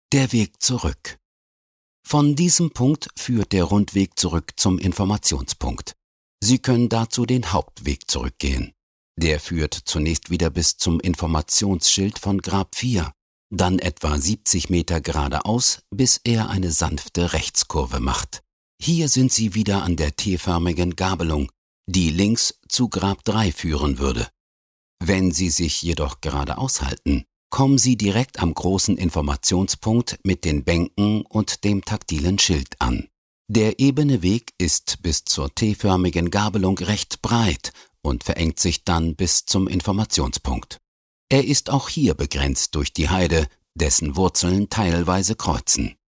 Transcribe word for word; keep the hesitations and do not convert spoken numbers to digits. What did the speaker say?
Der Weg zurück. Von diesem Punkt führt der Rundweg zurück zum Informationspunkt. Sie können dazu den Hauptweg zurückgehen. Der führt zunächst wieder bis zum Informationsschild von Grab vier, dann etwa siebzig Meter geradeaus, bis er eine sanfte Rechtskurve macht. Hier sind Sie wieder an der T-förmigen Gabelung, die links zu Grab drei führen würde. Wenn Sie sich jedoch geradeaus halten, kommen Sie direkt am großen Informationspunkt mit den Bänken und dem taktilen Schild an. Der ebene Weg ist bis zur T-förmigen Gabelung recht breit und verengt sich dann bis zum Informationspunkt. Er ist auch hier begrenzt durch die Heide, dessen Wurzeln teilweise kreuzen.